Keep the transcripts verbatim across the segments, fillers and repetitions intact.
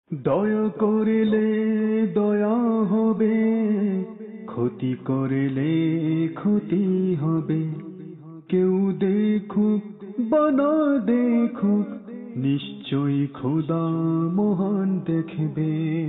দয়া করিলে দয়া হবে, ক্ষতি করিলে ক্ষতি হবে। কেউ দেখুক বা না দেখুক, নিশ্চয়ই খোদা মহান দেখবে।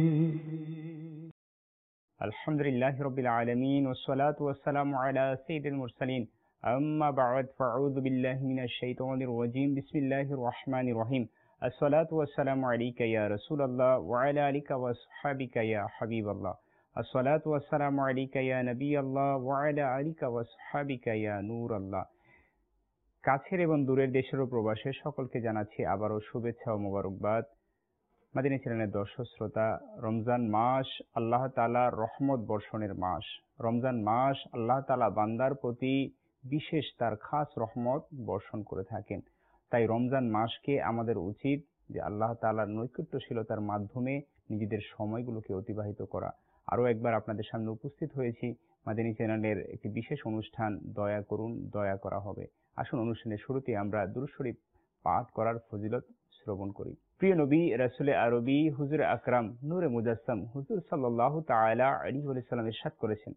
আলহামদুলিল্লাহ রাব্বিল আলামিন ওয়াসসালাতু ওয়াসসালামু আলা সাইয়্যিদিল মুরসালিন আম্মা বা'দ ফাআউযু বিল্লাহি মিনাশ শাইতানির রাজীম বিসমিল্লাহির রহমানির রহিম আসসালাতু ওয়াসসালামু আলাইকা ইয়া রাসূলাল্লাহ ওয়া আলা আলিকা ওয়া আসহাবিকা ইয়া হাবিবাল্লাহ আসসালাতু ওয়াসসালামু আলাইকা ইয়া নবিয়াল্লাহ ওয়া আলা আলিকা ওয়া আসহাবিকা ইয়া নূরাল্লাহ। কাছের এবং দূরের দেশের ও প্রবাসের সকলকে জানাচ্ছি আবারও শুভেচ্ছা ও মোবারকবাদ। মাদিনী চ্যানেলের দর্শক শ্রোতা, রমজান মাস আল্লাহ তাআলার রহমত বর্ষণের মাস। রমজান মাস আল্লাহ তাআলা বান্দার প্রতি বিশেষ তার খাস রহমত বর্ষণ করে থাকেন। তাই রমজান মাসকে আমাদের উচিত যে আল্লাহ তাআলার নৈকট্যশীলতার মাধ্যমে নিজেদের সময়গুলোকে অতিবাহিত করা। আরও একবার আপনাদের সামনে উপস্থিত হয়েছি মাদিনী চ্যানেলের একটি বিশেষ অনুষ্ঠান দয়া করুন দয়া করা হবে। আসুন অনুষ্ঠানের শুরুতে আমরা দুরূদ শরীফ পাঠ করার ফজিলত শ্রবণ করি। প্রিয় নবী রাসূলে আরবি হুজুর আকরাম নূরে মুজাসসাম হুজুর সাল্লাল্লাহু তাআলা আলাইহি ওয়াসাল্লাম ইরশাদ করেছেন,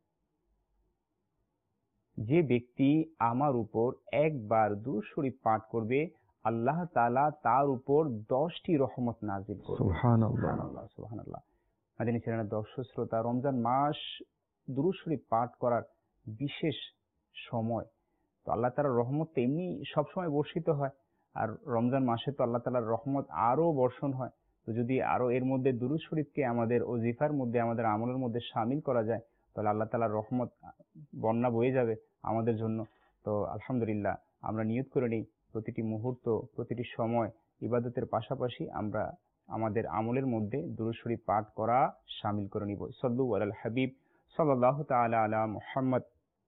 যে ব্যক্তি আমার উপর একবার দুরূদ শরীফ পাঠ করবে, আল্লাহ তাআলা তার উপর দশটি রহমত নাজিল করবেন। সুবহানাল্লাহ। সুবহানাল্লাহ সুবহানাল্লাহ। মাদিনী চ্যানেলের দর্শক শ্রোতা, রমজান মাস দুরূদ শরীফ পাঠ করার বিশেষ সময়। তো আল্লাহ তাআলার রহমত তো এমনি সবসময় বর্ষিত হয়, আর রমজান মাসে তো আল্লাহ তাআলার রহমত আরো বর্ষণ হয়। তো যদি আরো এর মধ্যে দুরূদ শরীফকে আমাদের ওজিফার মধ্যে, আমাদের আমলের মধ্যে শামিল করা যায়, তাহলে আল্লাহ তাআলার রহমত বন্যা বয়ে যাবে আমাদের জন্য। তো আলহামদুলিল্লাহ, আমরা নিয়ত করে নিই প্রতিটি মুহূর্ত, প্রতিটি সময় ইবাদতের পাশাপাশি আমরা আমাদের আমলের মধ্যে দুরূদ শরীফ পাঠ করা শামিল করে নিব। সাল্লু আলাল হাবিব সাল্লাল্লাহু তাআলা আলা মুহাম্মদ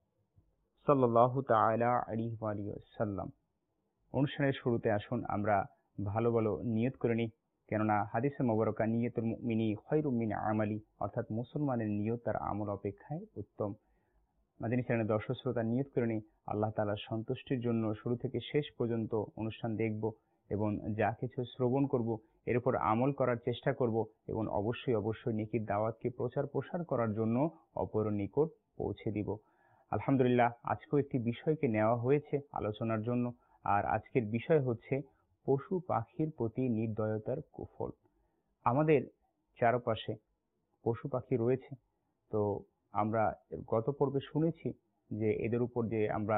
সাল্লাল্লাহু তাআলা আলাইহি ওয়া আলিহি ওয়াসাল্লাম। অনুষ্ঠানের শুরুতে আসুন আমরা ভালো ভালো নিয়ত করে নিই, কেননা হাদিসে মোবারকা নিয়তুল মুমিনি খায়রুম মিন আমালি, অর্থাৎ মুসলমানের নিয়ত তার আমল অপেক্ষায় উত্তম। মাদিনী চ্যানেলের দর্শক শ্রোতা, নিয়ত করে নিই আল্লাহ তাআলার সন্তুষ্টির জন্য শুরু থেকে শেষ পর্যন্ত অনুষ্ঠান দেখব এবং যা কিছু শ্রবণ করব এর উপর আমল করার চেষ্টা করব এবং অবশ্যই অবশ্যই নেকির দাওয়াতকে প্রচার প্রসার করার জন্য অপরের নিকট পৌঁছে দিব। আলহামদুলিল্লাহ, আজকেও একটি বিষয়কে নেওয়া হয়েছে আলোচনার জন্য, আর আজকের বিষয় হচ্ছে পশু পাখির প্রতি নির্দয়তার কুফল। আমাদের চারপাশে পশু পাখি রয়েছে, তো আমরা গত পর্বে শুনেছি যে এদের উপর যে আমরা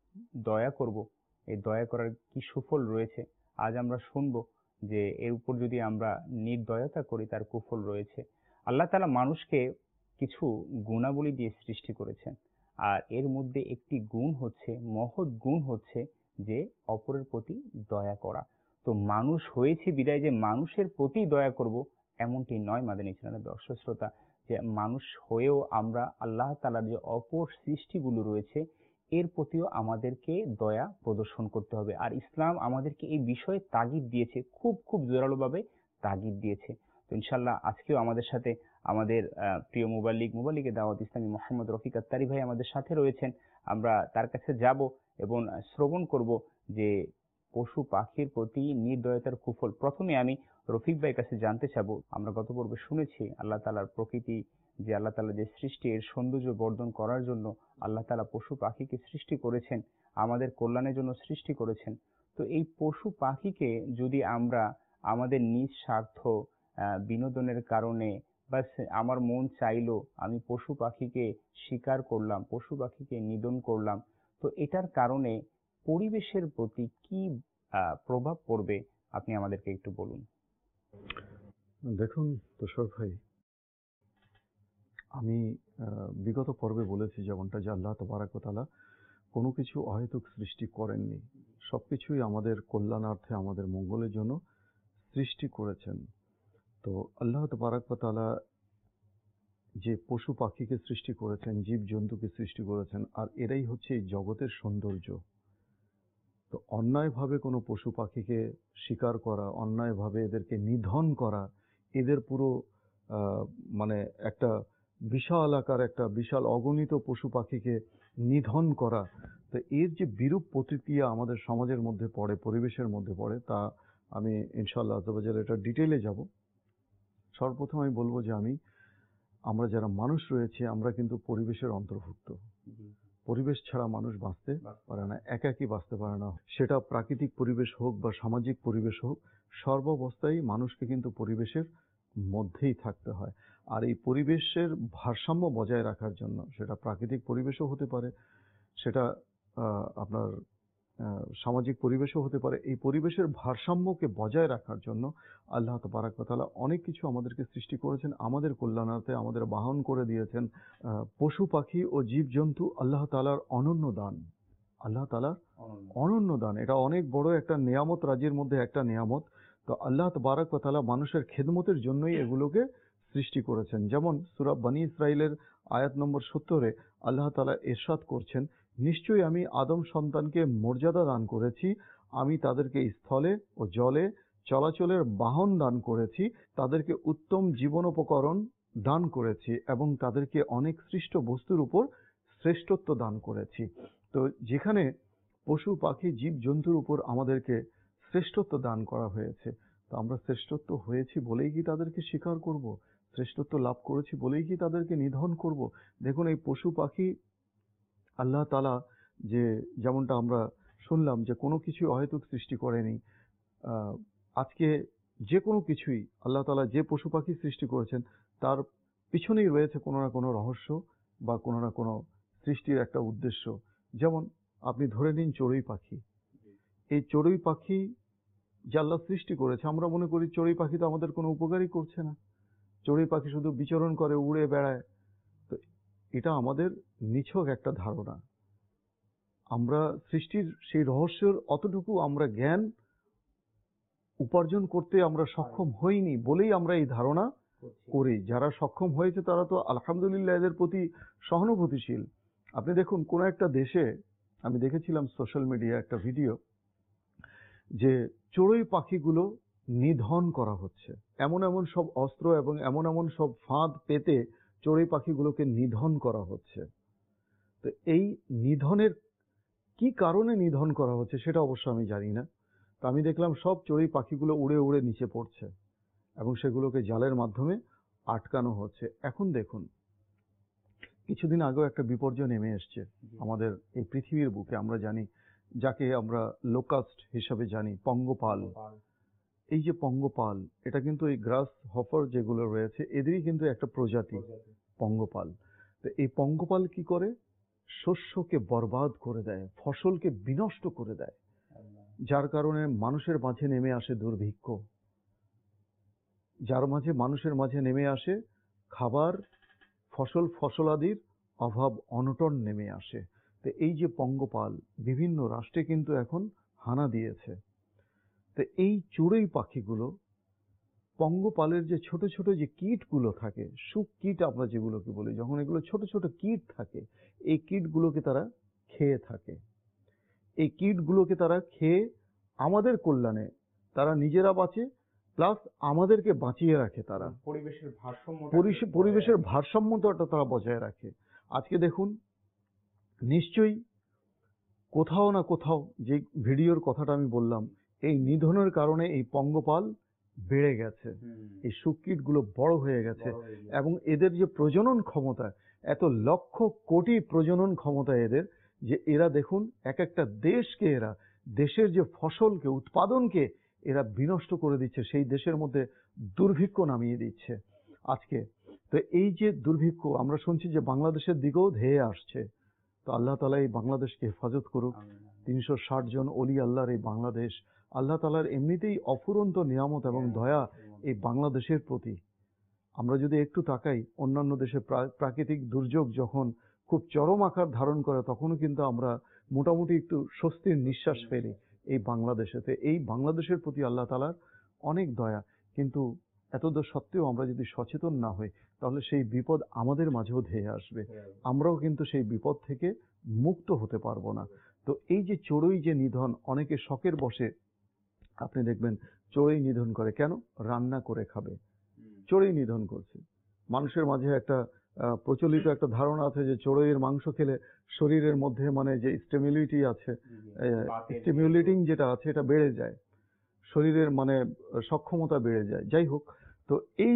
দয়া করব, এই দয়া করার কি সুফল রয়েছে। আজ আমরা শুনব যে এর উপর যদি আমরা নির্দয়তা করি তার কুফল রয়েছে। আল্লাহ তাআলা মানুষকে কিছু গুণাবলী দিয়ে সৃষ্টি করেছেন, আর এর মধ্যে একটি গুণ হচ্ছে, মহৎ গুণ হচ্ছে যে অপরের প্রতি দয়া করা। তো মানুষ হয়েছে বিদায় যে মানুষের প্রতি দয়া করব এমনটি নয় মাদানী চ্যানেলের দর্শক শ্রোতা, যে মানুষ হয়েও আমরা আল্লাহ তাআলার যে অপর সৃষ্টিগুলো রয়েছে এর প্রতিও আমাদেরকে দয়া প্রদর্শন করতে হবে। আর ইসলাম আমাদেরকে এই বিষয়ে তাগিদ দিয়েছে, খুব খুব জোরালোভাবে তাগিদ দিয়েছে। তো ইনশাল্লাহ আজকেও আমাদের সাথে আমাদের প্রিয় মুবাল্লিগ মুবাল্লিগে দাওয়াত ইসলামী মোহাম্মদ রফিক আত্তারি ভাই আমাদের সাথে রয়েছেন। আমরা তার কাছে যাব এবং শ্রবণ করব যে পশু পাখির প্রতি নির্দয়তার কুফল। প্রথমে আমি রফিক ভাইয়ের কাছে জানতে চাবো, আমরা গত পর্বে শুনেছি আল্লাহ তাআলার প্রকৃতি, যে আল্লাহ তাআলা যে সৃষ্টি এর সৌন্দর্য বর্ধন করার জন্য আল্লাহ তাআলা পশু পাখিকে সৃষ্টি করেছেন, আমাদের কল্যাণের জন্য সৃষ্টি করেছেন। তো এই পশু পাখিকে যদি আমরা আমাদের নিজ স্বার্থ, বিনোদনের কারণে, বা আমার মন চাইলো আমি পশু পাখিকে শিকার করলাম, পশু পাখিকে নিধন করলাম, তো এটার কারণে পরিবেশের প্রতি কি প্রভাব পড়বে আপনি আমাদেরকে একটু বলুন। দেখুন তুষার ভাই, আমি বিগত পর্বে বলেছি যেমনটা যে আল্লাহ তাবারাক ওয়া তাআলা কোনো কিছু অহেতুক সৃষ্টি করেননি, সবকিছুই আমাদের কল্যাণার্থে, আমাদের মঙ্গলের জন্য সৃষ্টি করেছেন। তো আল্লাহ তাবারাক ওয়া তাআলা যে পশু পাখিকে সৃষ্টি করেছেন, জীব জন্তুকে সৃষ্টি করেছেন, আর এরাই হচ্ছে এই জগতের সৌন্দর্য। তো অন্যায়ভাবে কোনো পশু পাখিকে শিকার করা, অন্যায়ভাবে এদেরকে নিধন করা, এদের পুরো মানে একটা বিশাল আকার, একটা বিশাল অগণিত পশু পাখিকে নিধন করা, তো এর যে বিরূপ প্রতিক্রিয়া আমাদের সমাজের মধ্যে পড়ে, পরিবেশের মধ্যে পড়ে, তা আমি ইনশাআল্লাহ আযজা ওয়া জাল্লা এটা ডিটেইলে যাব। সর্বপ্রথম আমি বলবো যে আমি আমরা যারা মানুষ রয়েছে আমরা কিন্তু পরিবেশের অন্তর্ভুক্ত। পরিবেশ ছাড়া মানুষ বাঁচতে পারে না, একাকী বাঁচতে পারে না। সেটা প্রাকৃতিক পরিবেশ হোক বা সামাজিক পরিবেশ হোক, সর্বাবস্থায় মানুষকে কিন্তু পরিবেশের মধ্যেই থাকতে হয়। আর এই পরিবেশের ভারসাম্য বজায় রাখার জন্য, সেটা প্রাকৃতিক পরিবেশও হতে পারে, সেটা আহ, আপনার আহ, সামাজিক পরিবেশও হতে পারে। এই পরিবেশের ভারসাম্যকে বজায় রাখার জন্য আল্লাহ তাবারাক ওয়া তাআলা অনেক কিছু আমাদেরকে সৃষ্টি করেছেন, আমাদের কল্যাণার্থে আমাদের বাহন করে দিয়েছেন। আহ, পশু পাখি ও জীবজন্তু আল্লাহ তাআলার অনন্য দান। আল্লাহ তাআলার অনন্য দান, এটা অনেক বড় একটা নিয়ামত, রাজির মধ্যে একটা নিয়ামত। তো আল্লাহ তাবারাক ওয়া তাআলা মানুষের খেদমতের জন্যই এগুলোকে সৃষ্টি করেছেন। যেমন সূরা বনী ইসরাইলের আয়াত নম্বর সত্তরে আল্লাহ তাআলা ইরশাদ করছেন, নিশ্চয়ই আমি আদম সন্তানকে মর্যাদা দান করেছি, আমি তাদেরকে স্থলে ও জলে চলাচলের বাহন দান করেছি, তাদেরকে উত্তম জীবনোপকরণ দান করেছি এবং তাদেরকে অনেক সৃষ্ট বস্তুর উপর শ্রেষ্ঠত্ব দান করেছি। তো যেখানে পশু পাখি জীব জন্তুর উপর আমাদেরকে শ্রেষ্ঠত্ব দান করা হয়েছে, তো আমরা শ্রেষ্ঠত্ব হয়েছি বলেই কি তাদেরকে স্বীকার করব? শ্রেষ্ঠত্ব লাভ করেছি বলেই কি তাদেরকে নিধন করব? দেখুন, এই পশু পাখি আল্লাহ তাআলা যে, যেমনটা আমরা শুনলাম যে কোনো কিছু অহেতুক সৃষ্টি করেনি। আহ, আজকে যে কোনো কিছুই আল্লাহ তাআলা যে পশু পাখি সৃষ্টি করেছেন তার পিছনেই রয়েছে কোনো না কোনো রহস্য বা কোনো না কোনো সৃষ্টির একটা উদ্দেশ্য। যেমন আপনি ধরে নিন চড়ুই পাখি। এই চড়ুই পাখি যে আল্লাহ সৃষ্টি করেছে, আমরা মনে করি চড়ুই পাখি তো আমাদের কোনো উপকারই করছে না, চড়ুই পাখি শুধু বিচরণ করে, উড়ে বেড়ায়। তো এটা আমাদের নিছক একটা ধারণা। আমরা সৃষ্টির সেই রহস্যের অতটুকু আমরা জ্ঞান উপার্জন করতে আমরা সক্ষম হইনি বলেই আমরা এই ধারণা করি। যারা সক্ষম হয়েছে তারা তো আলহামদুলিল্লাহ এদের প্রতি সহানুভূতিশীল। আপনি দেখুন, কোন একটা দেশে আমি দেখেছিলাম সোশ্যাল মিডিয়া একটা ভিডিও, যে চড়ুই পাখিগুলো নিধন করা হচ্ছে, এমন এমন সব অস্ত্র এবং এমন এমন সব ফাঁদ পেতে চড়ুই পাখিগুলোকে নিধন করা হচ্ছে। তো এই নিধনের কি কারণে নিধন করা হচ্ছে সেটা অবশ্য আমি জানি না। তো আমি দেখলাম সব চড়ুই পাখিগুলো উড়ে উড়ে নিচে পড়ছে এবং সেগুলোকে জালের মাধ্যমে আটকানো হচ্ছে। এখন দেখুন, কিছুদিন আগেও একটা বিপর্যয় নেমে এসছে আমাদের এই পৃথিবীর বুকে। আমরা জানি যাকে আমরা লোকাস্ট হিসাবে জানি, পঙ্গপাল। এই যে পঙ্গপাল, এটা কিন্তু এই গ্রাস হপার যেগুলো রয়েছে এদেরই কিন্তু একটা প্রজাতি পঙ্গপাল। তো এই পঙ্গপাল কি করে? শস্যকে বরবাদ করে দেয়, ফসলকে বিনষ্ট করে দেয়, যার কারণে মানুষের মাঝে নেমে আসে দুর্ভিক্ষ, যার মাঝে মানুষের মাঝে নেমে আসে খাবার, ফসল ফসলাদির অভাব, অনটন নেমে আসে। তো এই যে পঙ্গপাল বিভিন্ন রাষ্ট্রে কিন্তু এখন হানা দিয়েছে। তো এই চড়ুই পাখিগুলো, পঙ্গপালের যে ছোট ছোট যে কীটগুলো থাকে, সুখ কীট আমরা যেগুলোকে বলি, যখন এগুলো ছোট ছোট কীট থাকে, এই কীটগুলোকে তারা খেয়ে থাকে। এই কীটগুলোকে তারা খেয়ে আমাদের কল্যাণে তারা নিজেরা বাঁচে, প্লাস আমাদেরকে বাঁচিয়ে রাখে। তারা পরিবেশের ভারসাম্য পরিবেশের ভারসাম্যটা তারা বজায় রাখে। আজকে দেখুন, নিশ্চয়ই কোথাও না কোথাও যে ভিডিওর কথাটা আমি বললাম, এই নিধনের কারণে এই পঙ্গপাল বেড়ে গেছে, এই সুকীটগুলো বড় হয়ে গেছে এবং এদের যে প্রজনন ক্ষমতা, এত লক্ষ কোটি প্রজনন ক্ষমতা এদের, যে এরা দেখুন এক একটা দেশকে, এরা দেশের যে ফসলকে, উৎপাদনকে এরা বিনষ্ট করে দিচ্ছে, সেই দেশের মধ্যে দুর্ভিক্ষ নামিয়ে দিচ্ছে আজকে। তো এই যে দুর্ভিক্ষ আমরা শুনছি যে বাংলাদেশের দিকেও ধেয়ে আসছে। তো আল্লাহ তাআলা এই বাংলাদেশকে হেফাজত করুক। তিনশো ষাট জন অলি আল্লাহর এই বাংলাদেশ, আল্লাহ তাআলার এমনিতেই অফুরন্ত নিয়ামত এবং দয়া এই বাংলাদেশের প্রতি। আমরা যদি একটু তাকাই, অন্যান্য দেশে প্রাকৃতিক দুর্যোগ যখন খুব চরম আকার ধারণ করে, তখনও কিন্তু আমরা মোটামুটি একটু স্বস্তির নিঃশ্বাস ফেলি এই বাংলাদেশেতে। এই বাংলাদেশের প্রতি আল্লাহ তাআলার অনেক দয়া। কিন্তু এতদ সত্ত্বেও আমরা যদি সচেতন না হই, তাহলে সেই বিপদ আমাদের মাঝেও ধেয়ে আসবে, আমরাও কিন্তু সেই বিপদ থেকে মুক্ত হতে পারবো না। তো এই যে চড়ুই যে নিধন, অনেকে শখের বসে আপনি দেখবেন চড়ুই নিধন করে। কেন? রান্না করে খাবে, চড়ুই নিধন করছে। মানুষের মাঝে একটা প্রচলিত একটা ধারণা আছে যে চড়ুইয়ের মাংস খেলে শরীরের মধ্যে মানে যে স্টিমিউলিটি আছে, স্টিমিউলেটিং যেটা আছে, এটা বেড়ে যায়, শরীরের মানে সক্ষমতা বেড়ে যায়। যাই হোক, তো এই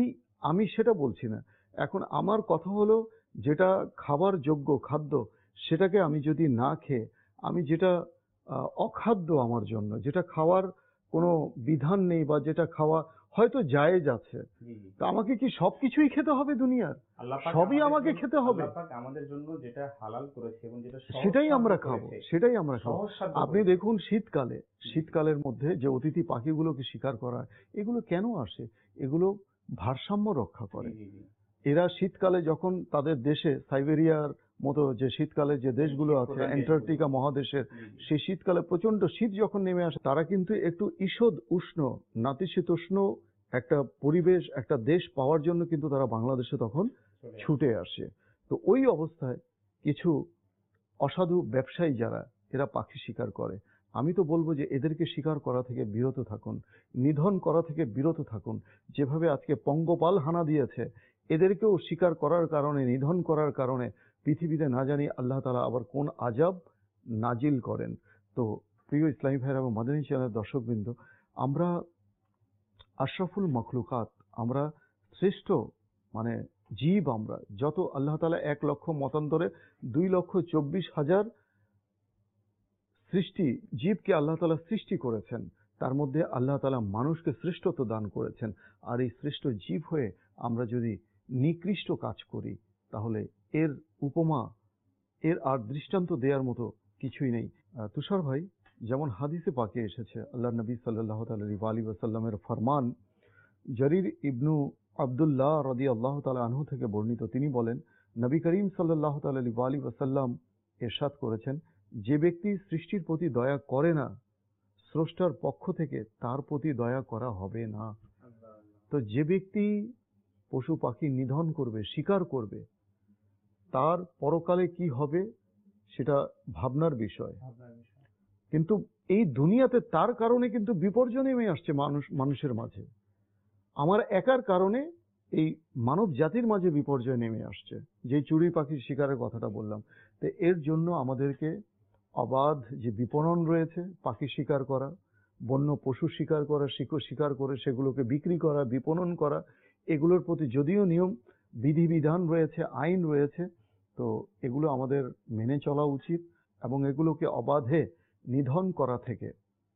আমি সেটা বলছি না। এখন আমার কথা হলো, যেটা খাবার যোগ্য খাদ্য সেটাকে আমি যদি না খেয়ে, আমি যেটা আহ, অখাদ্য আমার জন্য, যেটা খাওয়ার কোনো বিধান নেই বা যেটা খাওয়া হয়তো জায়েজ আছে, জি জি। তা আমাকে কি সবকিছুই খেতে হবে দুনিয়ার? আল্লাহ পাক সবই আমাদের আমাকে জন্য খেতে হবে? আল্লাহ পাক আমাদের জন্য যেটা হালাল করেছে এবং যেটা সেটাই সহজসাধ্য আমরা খাবো, করেছে, সেটাই আমরা খাবো। সহজসাধ্য আপনি করেছে। দেখুন শীতকালে, জি শীতকালের মধ্যে যে অতিথি পাখিগুলোকে শিকার করা হয়, এগুলো কেন আসে? এগুলো ভারসাম্য রক্ষা জি করে। জি জি। এরা শীতকালে যখন তাদের দেশে, সাইবেরিয়ার মতো যে শীতকালে যে দেশগুলো শীত আছে, প্রধান দেশগুলো। অ্যান্টার্কটিকা মহাদেশের, জি জি। সেই শীতকালে প্রচন্ড শীত যখন নেমে আসে, তারা কিন্তু একটু ঈষৎ উষ্ণ, নাতিশীতোষ্ণ একটা পরিবেশ, একটা দেশ পাওয়ার জন্য কিন্তু তারা বাংলাদেশে তখন চলে আসে। ছুটে আসে। তো ওই অবস্থায় কিছু অসাধু ব্যবসায়ী যারা, এরা পাখি শিকার করে, আমি তো বলবো যে এদেরকে শিকার করা থেকে বিরত থাকুন, নিধন করা থেকে বিরত থাকুন। যেভাবে আজকে পঙ্গপাল হানা দিয়েছে, এদেরকেও শিকার করার কারণে, নিধন করার কারণে পৃথিবীতে না জানি আল্লাহ তাআলা আবার কোন আযাব নাজিল করেন। তো প্রিয় ইসলামী ভাইয়েরা এবং মাদানী চ্যানেলের দর্শকবৃন্দ, আমরা আশরাফুল মখলুকাত, আমরা শ্রেষ্ঠ মানে জীব, আমরা যত আল্লাহ তাআলা এক লক্ষ মতান্তরে দুই লক্ষ চব্বিশ হাজার সৃষ্টি জীবকে আল্লাহ তাআলা সৃষ্টি করেছেন, তার মধ্যে আল্লাহ তাআলা মানুষকে শ্রেষ্ঠত্ব দান করেছেন। আর এই শ্রেষ্ঠ জীব হয়ে আমরা যদি নিকৃষ্ট কাজ করি, তাহলে এর উপমা, এর আর দৃষ্টান্ত দেওয়ার মতো কিছুই নেই। আহ, তুষার ভাই, যেমন হাদিসে পাকে এসেছে, আল্লাহ নবী সাল্লাল্লাহু আলাইহি ওয়াসাল্লামের ফরমান, জারির ইবনু আব্দুল্লাহ রাদিয়াল্লাহু তাআলা আনহু থেকে বর্ণিত, তিনি বলেন, নবী করিম সাল্লাল্লাহু আলাইহি ওয়াসাল্লাম ইরশাদ করেছেন, যে ব্যক্তি সৃষ্টির প্রতি দয়া করে না, স্রষ্টার পক্ষ থেকে তার প্রতি দয়া করা হবে না। তো যে ব্যক্তি পশু পাখি নিধন করবে, শিকার করবে, তার পরকালে কি হবে সেটা ভাবনার বিষয়। কিন্তু এই দুনিয়াতে তার কারণে কিন্তু বিপর্যয় নেমে আসছে মানুষ মানুষের মাঝে। আমার একার কারণে এই মানব জাতির মাঝে বিপর্যয় নেমে আসছে, যে চড়ুই পাখির শিকারের কথাটা বললাম। তো এর জন্য আমাদেরকে অবাধ যে বিপণন রয়েছে, পাখি শিকার করা, বন্য পশু শিকার করা, শিকড় শিকার করে সেগুলোকে বিক্রি করা, বিপণন করা, এগুলোর প্রতি যদিও নিয়ম বিধিবিধান রয়েছে, আইন রয়েছে, তো এগুলো আমাদের মেনে চলা উচিত এবং এগুলোকে অবাধে নিধন করা থেকে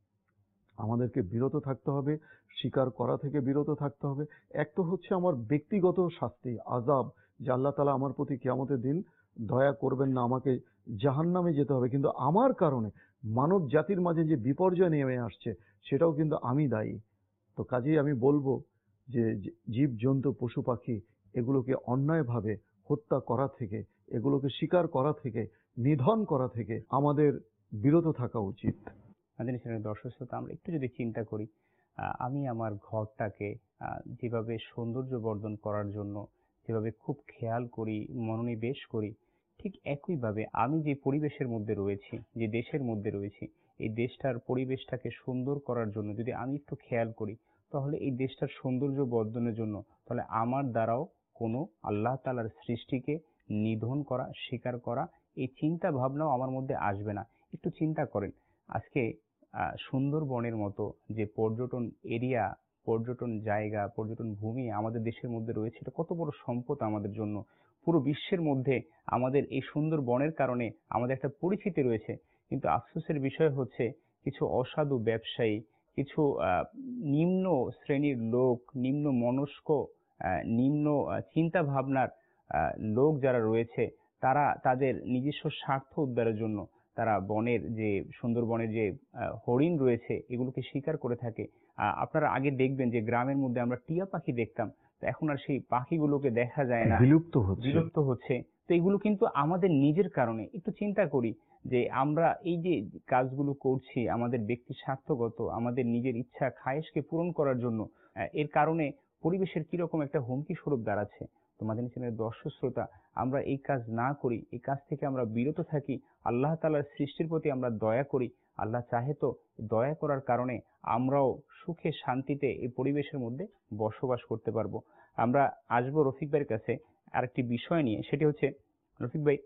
আমাদেরকে বিরত থাকতে হবে, শিকার করা থেকে বিরত থাকতে হবে। এক তো হচ্ছে আমার ব্যক্তিগত শাস্তি, আযাব, যে আল্লাহ তাআলা আমার প্রতি কিয়ামতের দিন দয়া করবেন না, আমাকে জাহান্নামে যেতে হবে, কিন্তু আমার কারণে মানব জাতির মাঝে যে বিপর্যয় নেমে আসছে সেটাও কিন্তু আমি দায়ী। তো কাজেই আমি বলবো যে জীব জন্তু পশু পাখি এগুলোকে অন্যায়ভাবে হত্যা করা থেকে, এগুলোকে শিকার করা থেকে, নিধন করা থেকে আমাদের বিরত থাকা উচিত। মাদানী চ্যানেলের দর্শক শ্রোতা, আমরা একটু যদি চিন্তা করি, আহ, আমি আমার ঘরটাকে আহ, যেভাবে সৌন্দর্য বর্ধন করার জন্য যেভাবে খুব খেয়াল করি, মনোনিবেশ করি, ঠিক একইভাবে আমি যে পরিবেশের মধ্যে রয়েছি, যে দেশের মধ্যে রয়েছি, এই দেশটার পরিবেশটাকে সুন্দর করার জন্য যদি আমি একটু খেয়াল করি, তাহলে এই দেশটার সৌন্দর্য বর্ধনের জন্য তাহলে আমার দ্বারাও কোনো আল্লাহ তাআলার সৃষ্টিকে নিধন করা, শিকার করা, এই চিন্তা ভাবনাও আমার মধ্যে আসবে না। একটু চিন্তা করেন, আজকে আহ, সুন্দরবনের মতো যে পর্যটন এরিয়া, পর্যটন জায়গা, পর্যটন ভূমি আমাদের দেশের মধ্যে রয়েছে, এটা কত বড় সম্পদ আমাদের জন্য। পুরো বিশ্বের মধ্যে আমাদের এই সুন্দর বনের কারণে আমাদের একটা পরিচিতি রয়েছে। কিন্তু আফসোসের বিষয় হচ্ছে, কিছু অসাধু ব্যবসায়ী, কিছু আহ, নিম্ন শ্রেণীর লোক, নিম্ন মনস্ক, আহ, নিম্ন আহ, চিন্তা ভাবনার আহ, লোক যারা রয়েছে, তারা তাদের নিজস্ব স্বার্থ উদ্ধারের জন্য তারা বনের যে সুন্দরবনের যে আহ, হরিণ রয়েছে এগুলোকে শিকার করে থাকে। আহ, আপনারা আগে দেখবেন যে গ্রামের মধ্যে আমরা টিয়া পাখি দেখতাম, তো এখন আর সেই পাখিগুলোকে দেখা যায় না, বিলুপ্ত হচ্ছে। বিলুপ্ত হচ্ছে। তো এগুলো কিন্তু আমাদের নিজের কারণে। একটু চিন্তা করি যে আমরা এই যে কাজগুলো করছি আমাদের ব্যক্তি স্বার্থগত, আমাদের নিজের ইচ্ছা খায়েশকে পূরণ করার জন্য, আহ, এর কারণে পরিবেশের কিরকম একটা হুমকি স্বরূপ দাঁড়াচ্ছে। তো মাদানী চ্যানেলের দর্শক শ্রোতা, আমরা এই কাজ না করি, এই কাজ থেকে আমরা বিরত থাকি, আল্লাহ তাআলার সৃষ্টির প্রতি আমরা দয়া করি। আল্লাহ চাহে তো দয়া করার কারণে আমরাও সুখে শান্তিতে এই পরিবেশের মধ্যে বসবাস করতে পারবো। আমরা আসবো রফিক ভাইয়ের কাছে আরেকটি বিষয় নিয়ে, সেটি হচ্ছে, রফিক ভাই,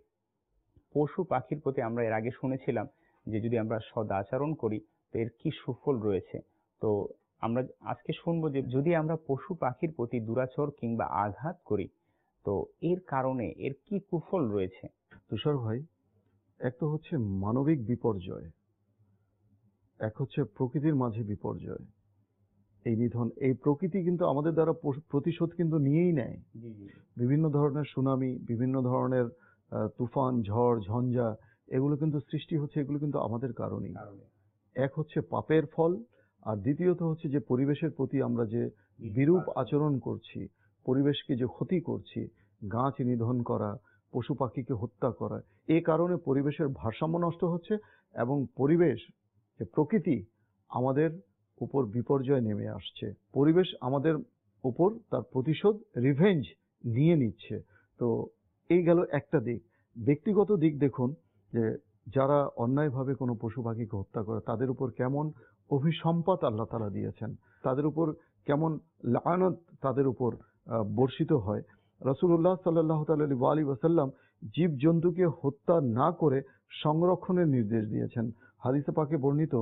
পশু পাখির প্রতি আমরা এর আগে শুনেছিলাম যে যদি আমরা সদাচরণ করি তো এর কি সুফল রয়েছে। তো আমরা আজকে শুনবো যে যদি আমরা পশু পাখির প্রতি দুরাচর কিংবা আঘাত করি, তো এর কারণে এর কি কুফল রয়েছে? তুষার ভাই, এক তো হচ্ছে মানবিক বিপর্যয়, এক হচ্ছে প্রকৃতির মাঝে বিপর্যয়। এই নিধন, এই প্রকৃতি কিন্তু আমাদের দ্বারা পশ- প্রতিশোধ কিন্তু নিয়েই নেয়। বিভিন্ন ধরনের সুনামি, বিভিন্ন ধরনের আহ, তুফান, ঝড়, ঝঞ্ঝা, এগুলো কিন্তু সৃষ্টি হচ্ছে, এগুলো কিন্তু আমাদের কারণেই। এক হচ্ছে পাপের ফল, আর দ্বিতীয়ত হচ্ছে যে পরিবেশের প্রতি আমরা যে বিরূপ আচরণ করছি, পরিবেশকে যে ক্ষতি করছি, গাছ নিধন করা, পশু পাখিকে হত্যা করা, এ কারণে পরিবেশের ভারসাম্য নষ্ট হচ্ছে এবং পরিবেশ যে প্রকৃতি আমাদের উপর বিপর্যয় নেমে আসছে। পরিবেশ আমাদের উপর তার প্রতিশোধ, রিভেঞ্জ নিয়ে নিচ্ছে। তো এই গেল একটা দিক। ব্যক্তিগত দিক দেখুন, যে যারা অন্যায়ভাবে কোনো পশু পাখিকে হত্যা করে তাদের উপর কেমন অভিসম্পাত আল্লাহ তাআলা দিয়েছেন, তাদের উপর কেমন লানত তাদের উপর আহ, বর্ষিত হয়। রাসূলুল্লাহ সাল্লাল্লাহু তাআলা আলাইহি ওয়াসাল্লাম জীব জন্তুকে হত্যা না করে সংরক্ষণের নির্দেশ দিয়েছেন। হাদিসে পাকে বর্ণিত,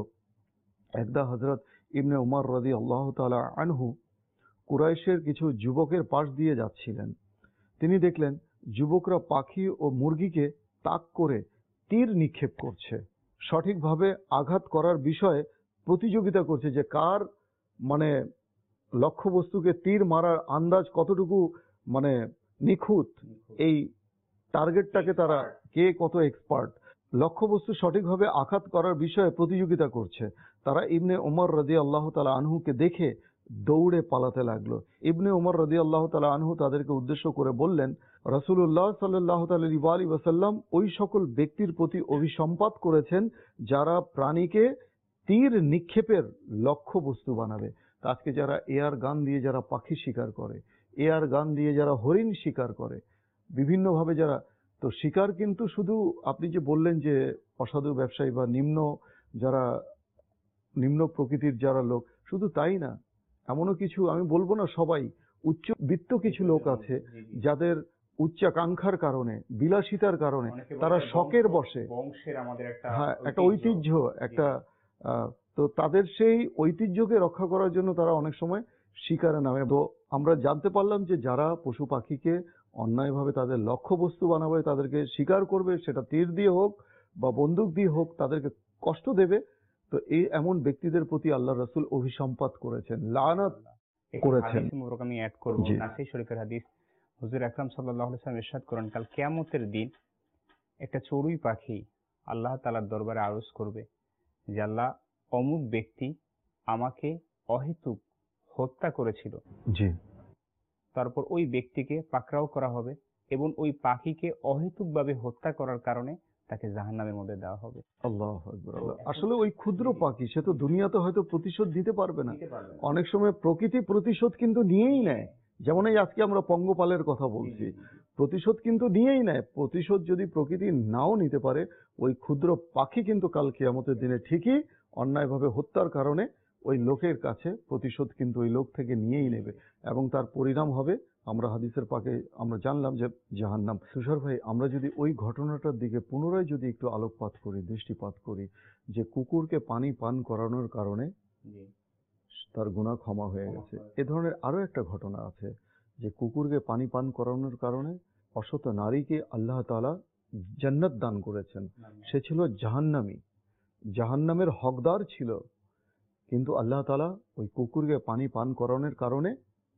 একদা হযরত ইবনে উমর রাদিয়াল্লাহু তাআলা আনহু কুরাইশের কিছু যুবকের পাশ দিয়ে যাচ্ছিলেন। তিনি দেখলেন যুবকরা পাখি ও মুরগিকে তাক করে তীর নিক্ষেপ করছে, সঠিকভাবে আঘাত করার বিষয়ে প্রতিযোগিতা করছে যে কার মানে লক্ষ্যবস্তুকে তীর মারার আন্দাজ কতটুকু মানে নিখুঁত, এই টার্গেটটাকে তারা কে কত এক্সপার্ট, লক্ষ্যবস্তু সঠিকভাবে আঘাত করার বিষয়ে প্রতিযোগিতা করছে। তারা ইবনে উমর রাদিয়াল্লাহু তাআলা আনহুকে দেখে দৌড়ে পালাতে লাগলো। ইবনে উমর রাদিয়াল্লাহু তাআলা আনহু তাদেরকে উদ্দেশ্য করে বললেন, রাসূলুল্লাহ সাল্লাল্লাহু আলাইহি ওয়াসাল্লাম ওই সকল ব্যক্তির প্রতি অভিসম্পাত করেছেন যারা প্রাণীকে তীর নিক্ষেপের লক্ষ্যবস্তু বানাবে। তা আজকে যারা এয়ার গান দিয়ে যারা পাখি শিকার করে, এয়ার গান দিয়ে যারা হরিণ শিকার করে, বিভিন্নভাবে যারা, তো শিকার কিন্তু শুধু আপনি যে বললেন যে অসাধু ব্যবসায়ী বা নিম্ন যারা নিম্ন প্রকৃতির যারা লোক, শুধু তাই না, এমনও কিছু, আমি বলবো না সবাই, উচ্চবিত্ত কিছু লোক আছে যাদের উচ্চাকাঙ্ক্ষার কারণে, বিলাসিতার কারণে তারা শখের বশে, বংশের আমাদের একটা হ্যাঁ একটা ঐতিহ্য, একটা আহ, তো তাদের সেই ঐতিহ্যকে রক্ষা করার জন্য তারা অনেক সময় শিকারে নামে। তো আমরা জানতে পারলাম যে যারা পশু পাখিকে অন্যায়ভাবে তাদের লক্ষ্যবস্তু বানাবে, তাদেরকে শিকার করবে, সেটা তীর দিয়ে হোক বা বন্দুক দিয়ে হোক, তাদেরকে কষ্ট দেবে, তো এই এমন ব্যক্তিদের প্রতি আল্লাহ রাসূল অভিসম্পাত করেছেন, লানত করেছেন। হাদিস মুবারক আমি অ্যাড করব, জি। নাসাই শরীফের হাদিস। হুজুর আকরাম সাল্লাল্লাহু আলাইহি ওয়াসাল্লাম ইরশাদ করেন, কাল কিয়ামতের দিন একটা চড়ুই পাখি আল্লাহ তাআলার দরবারে আরজ করবে যে আল্লাহ, অমুক ব্যক্তি আমাকে অহেতুক হত্যা করেছিল। জি। তারপর ওই ব্যক্তিকে পাকড়াও করা হবে এবং ওই পাখিকে অহেতুকভাবে হত্যা করার কারণে তাকে জাহান্নামের মধ্যে দেওয়া হবে। আল্লাহু আকবার, আল্লাহ। আসলে ওই ক্ষুদ্র পাখি, সে তো দুনিয়াতে হয়তো প্রতিশোধ দিতে পারবে না, অনেক সময় প্রকৃতি প্রতিশোধ কিন্তু নিয়েই নেয়। যেমন এই আজকে আমরা পঙ্গপালের কথা বলছি, প্রতিশোধ কিন্তু নিয়েই নেয়। প্রতিশোধ যদি প্রকৃতি নাও নিতে পারে, ওই ক্ষুদ্র পাখি কিন্তু কাল কিয়ামতের দিনে ঠিকই অন্যায়ভাবে হত্যার কারণে ওই লোকের কাছে প্রতিশোধ কিন্তু ওই লোক থেকে নিয়েই নেবে, এবং তার পরিণাম হবে, আমরা হাদিসের পাকে আমরা জানলাম যে জাহান্নাম। তুষার ভাই, আমরা যদি ওই ঘটনাটার দিকে পুনরায় যদি একটু আলোকপাত করি, দৃষ্টিপাত করি, যে কুকুরকে পানি পান করানোর কারণে তার গুনাহ ক্ষমা হয়ে গেছে। এ ধরনের আরো একটা ঘটনা আছে যে কুকুরকে পানি পান করানোর কারণে অসত নারীকে আল্লাহ তাআলা জান্নাত দান করেছেন। সে ছিল জাহান্নামী, জাহান্নামের হকদার ছিল, কিন্তু আল্লাহ তাআলা ওই কুকুরকে পানি পান করানোর কারণে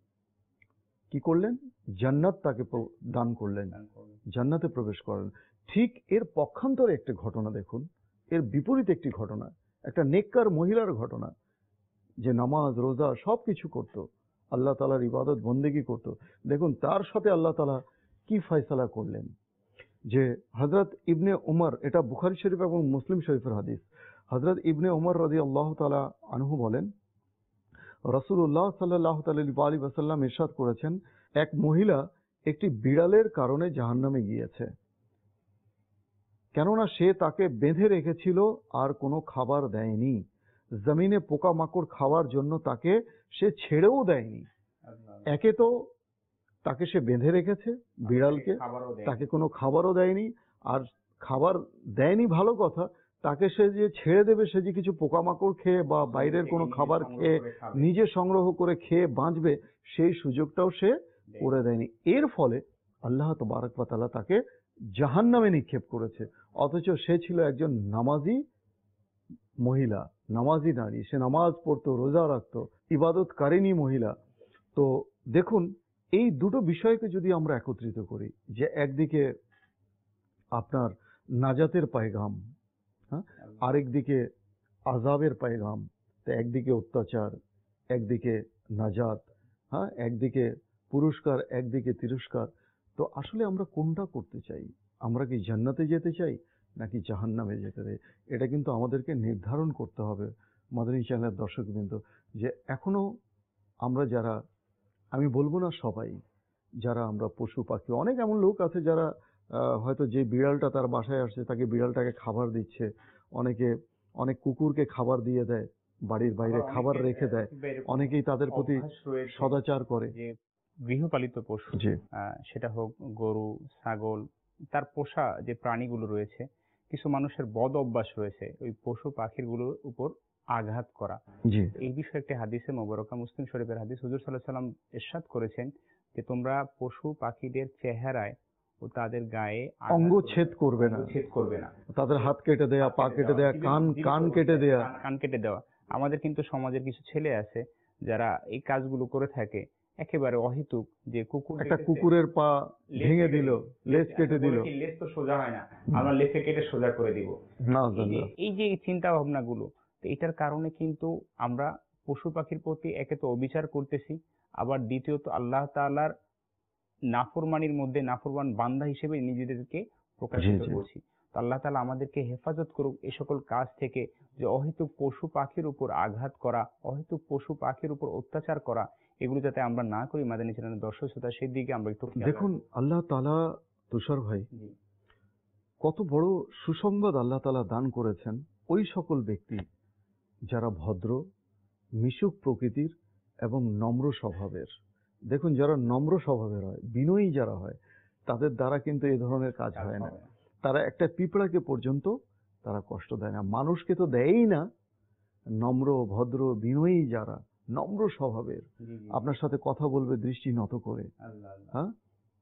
কি করলেন? জান্নাত তাকে দান করলেন, জান্নাতে প্রবেশ করেন। ঠিক এর পক্ষান্তরে একটি ঘটনা দেখুন, এর বিপরীত একটি ঘটনা, একটা নেককার মহিলার ঘটনা, যে নামাজ রোজা সবকিছু করত, আল্লাহ তাআলার ইবাদত বন্দেগী করত। দেখুন তার সাথে আল্লাহ তাআলা কি ফয়সালা করলেন। যে হযরত ইবনে উমর, এটা বুখারী শরীফ এবং মুসলিম শরীফের হাদিস, হযরত ইবনে উমর রাদিয়াল্লাহু তাআলা আনহু বলেন, রাসূলুল্লাহ সাল্লাল্লাহু আলাইহি ওয়াসাল্লাম ইরশাদ করেছেন, এক মহিলা একটি বিড়ালের কারণে জাহান্নামে গিয়েছে, কেননা সে তাকে বেঁধে রেখেছিল আর কোনো খাবার দেয়নি, জমিনে পোকামাকড় খাওয়ার জন্য তাকে সে ছেড়েও দেয়নি। একে তো তাকে সে বেঁধে রেখেছে বিড়ালকে, তাকে কোনো খাবারও দেয়নি, আর খাবার দেয়নি ভালো কথা, তাকে সে যে ছেড়ে দেবে, সে যে কিছু পোকামাকড় খেয়ে বা বাইরের কোনো খাবার খেয়ে নিজে সংগ্রহ করে খেয়ে বাঁচবে, সেই সুযোগটাও সে করে দেয়নি। এর ফলে আল্লাহ তাবারক ওয়া তাআলা তাকে জাহান্নামে নিক্ষেপ করেছে। অথচ সে ছিল একজন নামাজি মহিলা, নামাজি নারী, সে নামাজ পড়তো, রোজা রাখতো, ইবাদতকারিনী মহিলা। তো দেখুন, এই দুটো বিষয়কে যদি আমরা একত্রিত করি, যে একদিকে আপনার নাজাতের পায়গাম, হ্যাঁ, আরেকদিকে আযাবের পায়গাম, তো একদিকে অত্যাচার, একদিকে নাজাত, হ্যাঁ, একদিকে পুরস্কার, একদিকে তিরস্কার। তো আসলে আমরা কোনটা করতে চাই? আমরা কি জান্নাতে যেতে চাই নাকি জাহান্নামে যেতে চাই? এটা কিন্তু আমাদেরকে নির্ধারণ করতে হবে মাদানী চ্যানেলের দর্শকবৃন্দ। যে এখনো আমরা যারা, আমি বলবো না সবাই, যারা আমরা পশু পাখি, অনেক এমন লোক আছে যারা আহ, হয়তো যে বিড়ালটা তার বাসায় আসছে তাকে বিড়ালটাকে খাবার দিচ্ছে, অনেকে অনেক কুকুরকে খাবার দিয়ে দেয়, বাড়ির বাইরে খাবার রেখে দেয়, অনেকেই তাদের প্রতি সদাচার করে। যে গৃহপালিত পশু, জি আহ, সেটা হোক গরু, ছাগল, তার পোষা যে প্রাণীগুলো রয়েছে, কিছু মানুষের বদ অভ্যাস রয়েছে ওই পশু পাখিগুলোর উপর আঘাত করা। জি এই বিষয়ে একটি হাদিসে মোবারকা, মুসলিম শরীফের হাদিস, হুজুর সাল্লাল্লাহু আলাইহি সাল্লাম ইরশাদ করেছেন যে তোমরা পশু পাখিদের চেহারায় ও তাদের গায়ে আঘাত অঙ্গ করবে ছেদ না, করবে না, অঙ্গ ছেদ করবে না, তাদের হাত কেটে দেয়া, পা কেটে দেয়া, জীবিত- কান জীবিত কান অবস্থায় কেটে দেয়া। কান- কান কেটে দেওয়া। আমাদের কিন্তু সমাজের কিছু ছেলে আছে যারা এই কাজগুলো করে থাকে একেবারে অহেতুক, যে কুকুর একটা দেখেছে, কুকুরের পা লেজ ভেঙে কেটে দিল, দিল, লেজ কেটে দিল। বলে কি লেজ তো সোজা হয় না, আমরা লেজে কেটে সোজা করে দিব। না এই যে এই যে চিন্তা ভাবনা গুলো, তো এটার কারণে কিন্তু আমরা পশু পাখির প্রতি একে তো অবিচার করতেছি, আবার দ্বিতীয়ত আল্লাহ তাআলার নাফরমানির মধ্যে নাফরমান বান্দা হিসেবে নিজেদেরকে প্রকাশিত জি, জি। করছি। তো আল্লাহ তাআলা আমাদেরকে হেফাজত করুক এই সকল কাজ থেকে, যে অহেতুক পশু পাখির উপর আঘাত করা, অহেতুক পশু পাখির উপর অত্যাচার করা, এগুলো যাতে আমরা না করি। মাদানী চ্যানেলের দর্শক শ্রোতা, সেই দিকে আমরা একটু খেয়াল দেখুন, রাখবো। আল্লাহ তাআলা, তুষার ভাই, জি, কত বড় সুসংবাদ আল্লাহ তাআলা দান করেছেন ওই সকল ব্যক্তি যারা ভদ্র, মিশুক প্রকৃতির এবং নম্র স্বভাবের। দেখুন, যারা নম্র স্বভাবের হয়, বিনয়ী যারা হয়, তাদের দ্বারা কিন্তু এই ধরনের কাজ কাজ হয় না। হবে না। তারা একটা পিঁপড়াকে পর্যন্ত তারা কষ্ট দেয় না, মানুষকে তো দেয়ই না। নম্র, ভদ্র, বিনয়ী যারা, নম্র স্বভাবের, জি, জি। আপনার সাথে কথা বলবে দৃষ্টি নত করে, আল্লাহ আল্লাহ। হ্যাঁ।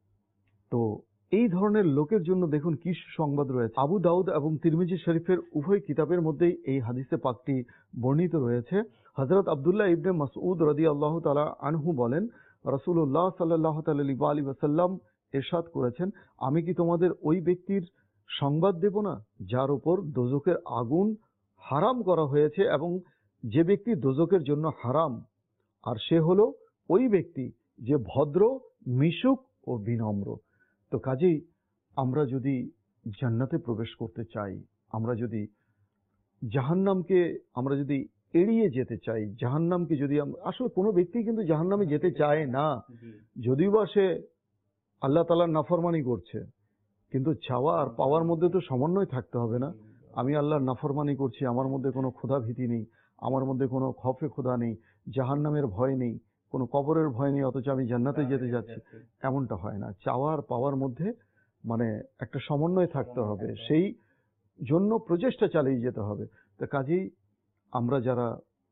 তো এই ধরনের লোকের জন্য দেখুন কি সংবাদ রয়েছে। আবু দাউদ এবং তিরমিজি শরীফের উভয় কিতাবের মধ্যেই এই হাদিসে পাকটি বর্ণিত রয়েছে। হযরত আব্দুল্লাহ ইবনে মাসউদ রাদিয়াল্লাহু তাআলা আনহু বলেন, রাসূলুল্লাহ সাল্লাল্লাহু আলাইহি ওয়াসাল্লাম ইরশাদ করেছেন, আমি কি তোমাদের ওই ব্যক্তির সংবাদ দেব না যার উপর দোজখের আগুন হারাম করা হয়েছে, এবং যে ব্যক্তি দোজখের জন্য হারাম, আর সে হলো ওই ব্যক্তি যে ভদ্র, মিশুক ও বিনম্র। তো কাজেই আমরা যদি জান্নাতে প্রবেশ করতে চাই, আমরা যদি জাহান্নামকে আমরা যদি এড়িয়ে যেতে চাই, জাহান্নামকে যদি আম- আসলে কোনো ব্যক্তি কিন্তু জাহান্নামে যেতে চায় না, জি, যদিও বা সে আল্লাহ তাআলার নাফরমানি করছে, কিন্তু চাওয়া আর পাওয়ার মধ্যে তো সমন্বয় থাকতে হবে না। আমি আল্লাহর নাফরমানি করছি, আমার মধ্যে কোনো ক্ষুধা ভীতি নেই, আমার মধ্যে কোনো খফে ক্ষুধা নেই, জাহান্নামের ভয় নেই, কোনো কবরের ভয় নেই, অথচ আমি জান্নাতে যেতে যাচ্ছি, এমনটা হয় না। চাওয়া আর পাওয়ার মধ্যে মানে একটা সমন্বয় থাকতে হবে, সেই জন্য প্রচেষ্টা চালিয়ে যেতে হবে। তো কাজেই আমরা যারা,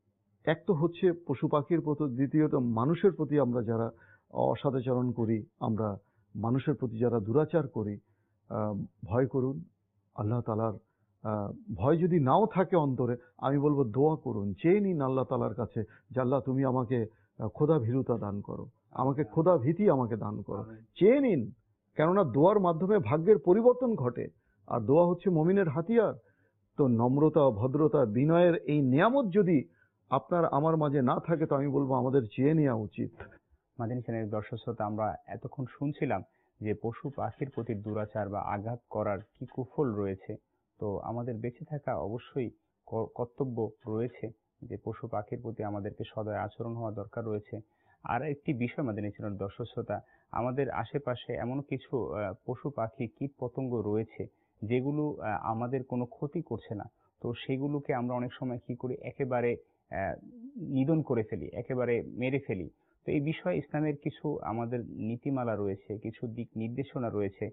এক তো হচ্ছে পশু পাখির প্রতি, দ্বিতীয়ত মানুষের প্রতি আমরা যারা অসদাচরণ করি, আমরা মানুষের প্রতি যারা দুরাচার করি, আহ, ভয় করুন আল্লাহ তাআলার। আহ, ভয় যদি নাও থাকে অন্তরে, আমি বলবো দোয়া করুন, চেয়ে নিন আল্লাহ তাআলার কাছে যে আল্লাহ তুমি আমাকে আহ, খোদা ভীরুতা দান করো, আমাকে খোদা ভীতি আমাকে দান করো, চেয়ে নিন। কেননা দোয়ার মাধ্যমে ভাগ্যের পরিবর্তন ঘটে, আর দোয়া হচ্ছে মুমিনের হাতিয়ার। তো নম্রতা, ভদ্রতা, বিনয়ের এই নিয়ামত যদি আপনার আমার মাঝে না থাকে, তো আমি বলবো আমাদের চেয়ে নেওয়া উচিত। মাদানী চ্যানেলের দর্শক শ্রোতা, আমরা এতক্ষণ শুনছিলাম যে পশু পাখির প্রতি দুরাচার বা আঘাত করার কি কুফল রয়েছে। তো আমাদের বেঁচে থাকা অবশ্যই ক- কর্তব্য রয়েছে, যে পশু পাখির প্রতি আমাদেরকে সদয় আচরণ হওয়া দরকার রয়েছে। আর একটি বিষয় মাদানী চ্যানেলের দর্শক শ্রোতা, আমাদের আশেপাশে এমন কিছু আহ, পশু পাখি, কীট পতঙ্গ রয়েছে যেগুলো আহ, আমাদের কোনো ক্ষতি করছে না। তো সেগুলোকে আমরা অনেক সময় কি করি, একেবারে আহ নিধন করে ফেলি, একেবারে মেরে ফেলি। তো এই বিষয়ে ইসলামের কিছু আমাদের নীতিমালা রয়েছে, কিছু দিক নির্দেশনা রয়েছে।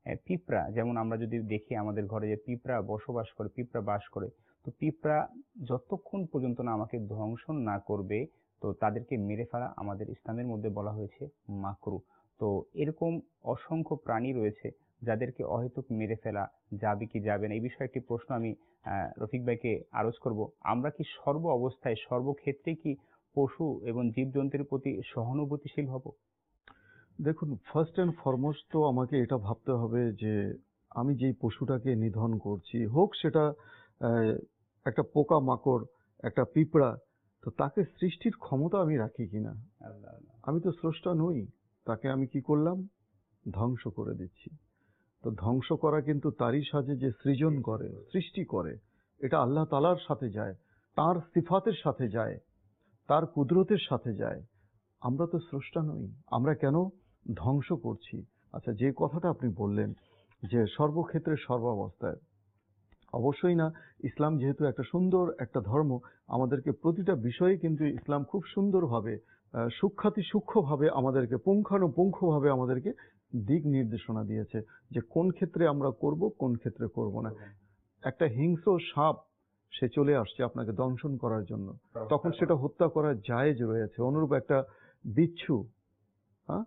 পিঁপড়া, যেমন আমরা যদি দেখি আমাদের ঘরে যে পিঁপড়া বসবাস করে, পিঁপড়া বাস করে, তো পিঁপড়া যতক্ষণ পর্যন্ত না আমাকে ধ্বংস না করবে, তো তাদেরকে মেরে ফেলা আমাদের ইসলামের মধ্যে বলা হয়েছে মাকরু। তো এরকম অসংখ্য প্রাণী রয়েছে যাদেরকে অহেতুক মেরে ফেলা যাবে কি যাবে না, এই বিষয়ে একটি প্রশ্ন আমি আহ, রফিক ভাইকে আরজ করব। আমরা কি সর্ব অবস্থায় সর্বক্ষেত্রে কি পশু এবং জীবজন্তুর প্রতি সহানুভূতিশীল হব? দেখুন, ফার্স্ট অ্যান্ড ফরমোস্ট তো আমাকে এটা ভাবতে হবে যে আমি যেই পশুটাকে নিধন করছি, হোক সেটা আহ, একটা পোকা মাকড়, একটা পিঁপড়া, তো তাকে সৃষ্টির ক্ষমতা আমি রাখি কিনা। আল্লাহ আল্লাহ। আমি তো স্রষ্টা নই, তাকে আমি কি করলাম, ধ্বংস করে দিচ্ছি। তো ধ্বংস করা কিন্তু তারই সাজে যে সৃজন করে, সৃষ্টি করে, এটা আল্লাহ তাআলার সাথে যায়, তার সিফাতের সাথে যায়, তার কুদরতের সাথে যায়। আমরা তো স্রষ্টা নই, আমরা কেন ধ্বংস করছি? আচ্ছা, যে কথাটা আপনি বললেন যে সর্বক্ষেত্রে সর্বাবস্থায়, অবশ্যই না। ইসলাম যেহেতু একটা সুন্দর একটা ধর্ম, আমাদেরকে প্রতিটা বিষয়ে কিন্তু ইসলাম খুব সুন্দরভাবে আহ, সূক্ষ্মাতি সূক্ষ্মভাবে আমাদেরকে পুঙ্খানুপুঙ্খভাবে আমাদেরকে দিক নির্দেশনা দিয়েছে যে কোন ক্ষেত্রে আমরা করব, কোন ক্ষেত্রে করব না। একটা হিংস্র সাপ সে চলে আসছে আপনাকে দংশন করার জন্য, তখন সেটা হত্যা করা জায়েজ রয়েছে। অনুরূপ একটা বিচ্ছু, হ্যাঁ,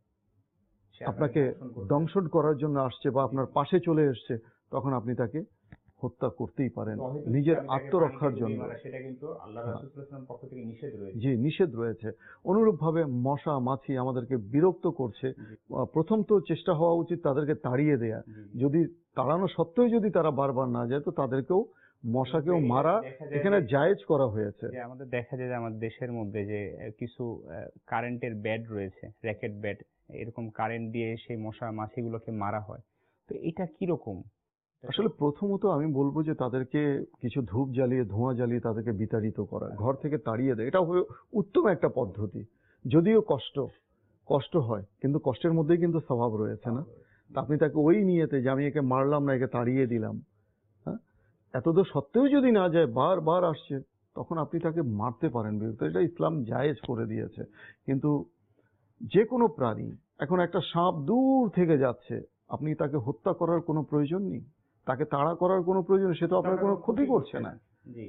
আপনাকে দংশন করার জন্য আসছে বা আপনার পাশে চলে এসছে, তখন আপনি তাকে হত্যা করতেই পারেন নিজের আত্মরক্ষার জন্য। সেটা কিন্তু আল্লাহ রাসূল সাল্লাল্লাহু আলাইহি ওয়াসাল্লামের পক্ষ থেকে নিষেধ রয়েছে। জি, নিষেধ রয়েছে। অনুরূপভাবে মশা মাছি আমাদেরকে বিরক্ত করছে, আহ, প্রথম তো চেষ্টা হওয়া উচিত তাদেরকে তাড়িয়ে দেয়া। যদি তাড়ানো সত্ত্বেও যদি তারা বারবার না যায়, তো তাদেরকেও মশাকেও মারা এখানে জায়েজ করা হয়েছে। যে আমাদের দেখা যায় যে আমাদের দেশের মধ্যে যে আহ, কিছু কারেন্টের ব্যাট রয়েছে, র্যাকেট ব্যাট, এরকম কারেন্ট দিয়ে সেই মশা মাছিগুলোকে মারা হয়। তো এটা কিরকম? আসলে প্রথমত আমি বলবো যে তাদেরকে কিছু ধূপ জ্বালিয়ে, ধোঁয়া জ্বালিয়ে তাদেরকে বিতাড়িত করা, ঘর থেকে তাড়িয়ে দেয়, এটা হলো উত্তম একটা পদ্ধতি। যদিও কষ্ট কষ্ট হয়, কিন্তু কষ্টের মধ্যেই কিন্তু স্বভাব রয়েছে না। তা আপনি তাকে ওই নিয়েতে যে আমি একে মারলাম না, একে তাড়িয়ে দিলাম, হ্যাঁ, এতদূর সত্ত্বেও যদি না যায়, বারবার আসছে, তখন আপনি তাকে মারতে পারেন বিরক্ত, এটা ইসলাম জায়েজ করে দিয়েছে। কিন্তু যে কোনো প্রাণী, এখন একটা সাপ দূর থেকে যাচ্ছে, আপনি তাকে হত্যা করার কোনো প্রয়োজন নেই, তাকে তাড়া করার কোনো প্রয়োজন, সে তো আপনার কোনো ক্ষতি করছে না। জি।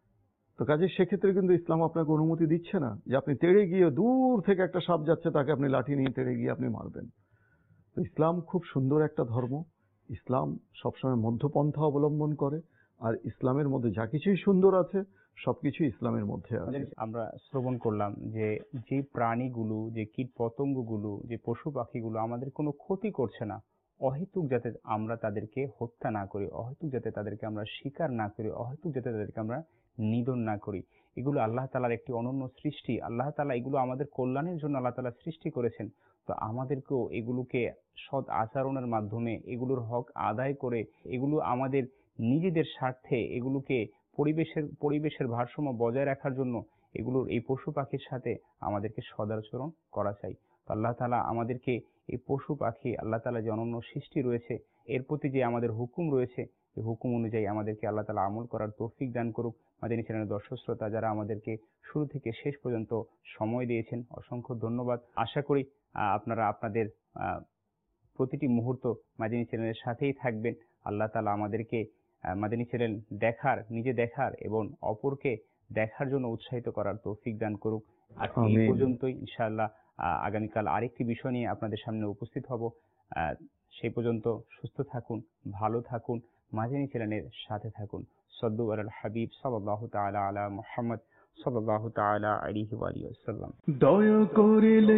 তো কাজে সেক্ষেত্রে কিন্তু ইসলাম আপনাকে অনুমতি দিচ্ছে না যে আপনি তেড়ে গিয়ে, দূর থেকে একটা সাপ যাচ্ছে তাকে আপনি লাঠি নিয়ে তেড়ে গিয়ে আপনি মারবেন। তো ইসলাম খুব সুন্দর একটা ধর্ম। ইসলাম সবসময় মধ্যপন্থা অবলম্বন করে, আর ইসলামের মধ্যে যা কিছুই সুন্দর আছে সবকিছুই ইসলামের মধ্যে আছে। আমরা শ্রবণ করলাম যে যে প্রাণীগুলো, যে কীট পতঙ্গগুলো, যে পশু পাখিগুলো আমাদের কোনো ক্ষতি করছে না, অহেতুক যাতে আমরা তাদেরকে হত্যা না করি, অহেতুক যাতে তাদেরকে আমরা শিকার না করি, অহেতুক যাতে তাদেরকে আমরা নিধন না করি। এগুলো আল্লাহ তাআলার একটি অনন্য সৃষ্টি। আল্লাহ তাআলা এগুলো আমাদের কল্যাণের জন্য আল্লাহ তাআলা সৃষ্টি করেছেন। তো আমাদেরকেও এগুলোকে সৎ আচরণের মাধ্যমে এগুলোর হক আদায় করে, এগুলো আমাদের নিজেদের স্বার্থে, এগুলোকে পরিবেশের পরিবেশের ভারসাম্য বজায় রাখার জন্য এগুলোর, এই পশু পাখির সাথে আমাদেরকে সদাচরণ করা চাই। তো আল্লাহ তাআলা আমাদেরকে এই পশু পাখি, আল্লাহ তাআলা যে অনন্য সৃষ্টি রয়েছে, এর প্রতি যে আমাদের হুকুম রয়েছে, এই হুকুম অনুযায়ী আমাদেরকে আল্লাহ তাআলা আমল করার তৌফিক দান করুক। মাদানী চ্যানেলের দর্শক শ্রোতা যারা আমাদেরকে শুরু থেকে শেষ পর্যন্ত সময় দিয়েছেন, অসংখ্য ধন্যবাদ। আশা করি আহ, আপনারা আপনাদের আহ, প্রতিটি মুহূর্ত মাদানী চ্যানেলের সাথেই থাকবেন। আল্লাহ তাআলা আমাদেরকে আহ, মাদানী চ্যানেল দেখার, নিজে দেখার এবং অপরকে দেখার জন্য উৎসাহিত করার তৌফিক দান করুক। আজকে এই আমিন। পর্যন্তই। ইনশাআল্লাহ আহ, আগামীকাল আরেকটি বিষয় নিয়ে আপনাদের সামনে উপস্থিত হব। আহ, সেই পর্যন্ত সুস্থ থাকুন, ভালো থাকুন, মাদানী চ্যানেলের সাথে থাকুন। সল্লু আলাল হাবিব সাল্লাল্লাহু তাআলা আলা মুহাম্মদ সাল্লাল্লাহু তাআলা আলাইহি ওয়া আলিহি ওয়াসাল্লাম। দয়া করিলে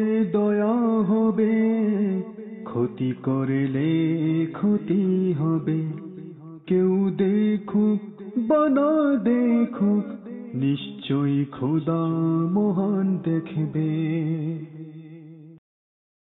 দয়া হবে, ক্ষতি করিলে ক্ষতি হবে। কেউ দেখুক বা না দেখুক, নিশ্চয়ই খোদা মহান দেখবে।